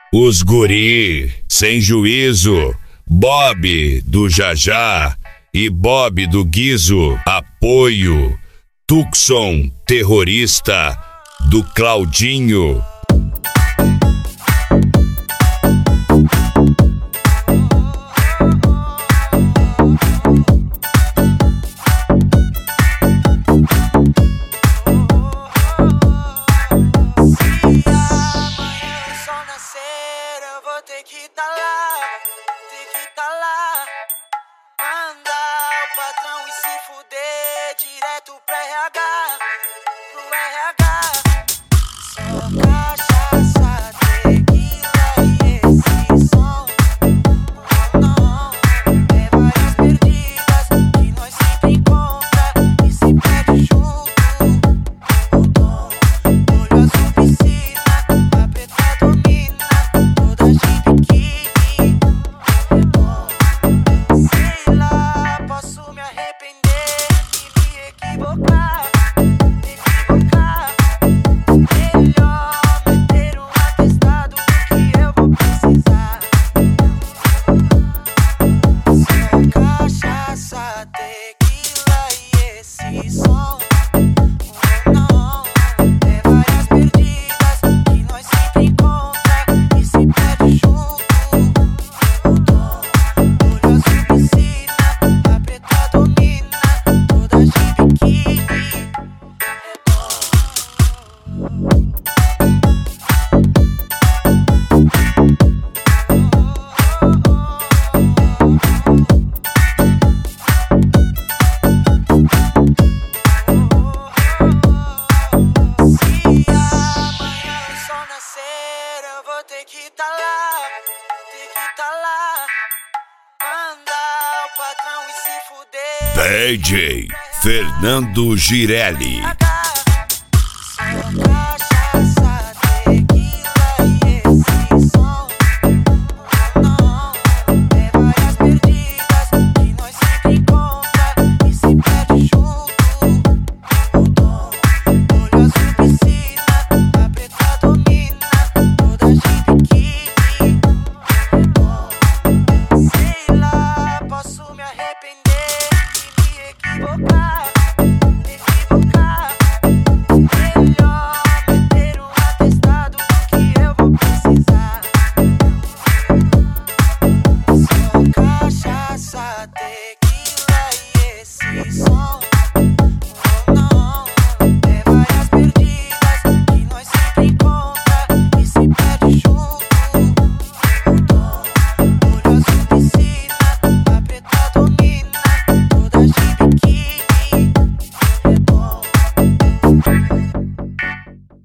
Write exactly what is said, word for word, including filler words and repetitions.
Os guri, sem juízo, Bob do Jajá e Bob do Guizo, apoio, Tucson, terrorista, do Claudinho. Tem que tá lá, tem que tá lá. Mandar o patrão e se fuder direto pro R H, pro R H. Só cachaça, tequila e esse som. Não, é várias perdidas que nós sempre encontra e se perde junto. O tom, olho azul piscina, a preta domina, toda a gente. Tem que tá lá, tem que tá lá. Mandar o patrão e se fuder. D J Fernando Girelli.